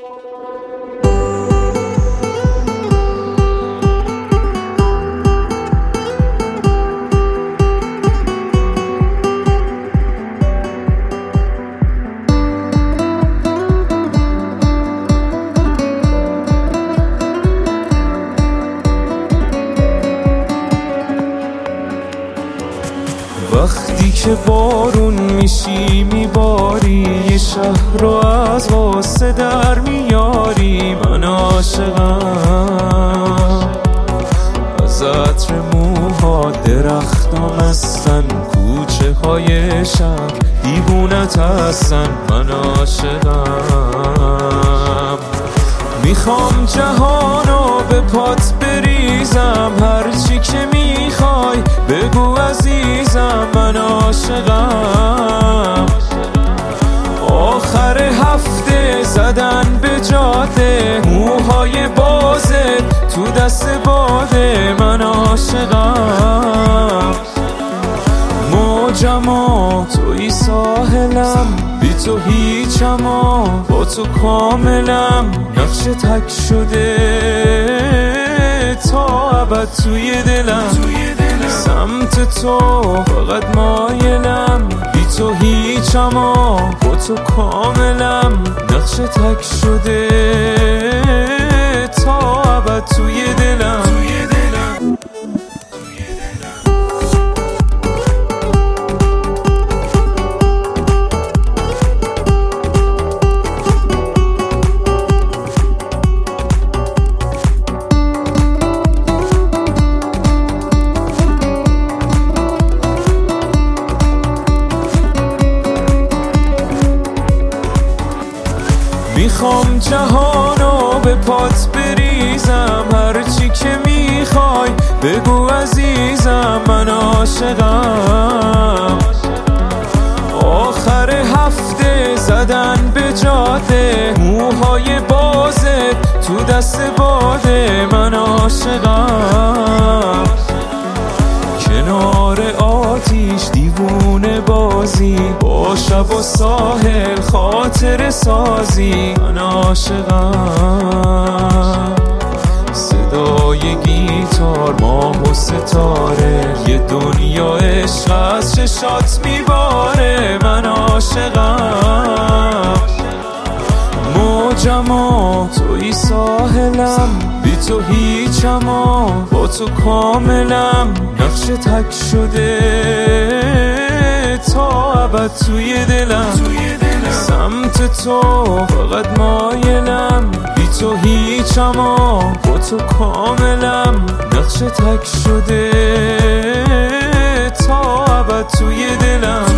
وقتی که بارون میشی میباری، یه شهر رو از واسه در میاری. من عاشقم از عطر موها، درختام هستن، کوچه های شهر دیوونت هستن. من عاشقم میخوام جهانو به پات بریزم، هرچی که میخوای بگو عزیزم. من عاشقم آخر هفته زدن به جاده، موهای بازت تو دست باده. من عاشقم موجم توی ساحلم، بی تو هیچم با تو کاملم. نقش تک شده تا ابد توی دلم، سمت تو فقط مایلم. بی تو هیچم با تو کاملم. نقش تک شده تا ابد توی دلم. میخوام جهانو به پات بریزم، هرچی که میخوای بگو عزیزم. من عاشقم آخر هفته زدن به جاده، موهای بازت تو دست باده. من عاشقم کنار آتیش دیوونه بازی، با شب و ساحل خاطر سازی. من عاشقم صدای گیتار، ماه و ستاره، یه دنیا عشق از چشات میباره. من عاشقم موجم توی ساحلم، بی تو هیچم با تو کاملم. نقش تک شده تا ابد توی دلم، سمت تو فقط مایلم. بی تو هیچم با تو کاملم. نقش تک شده تا ابد توی دلم.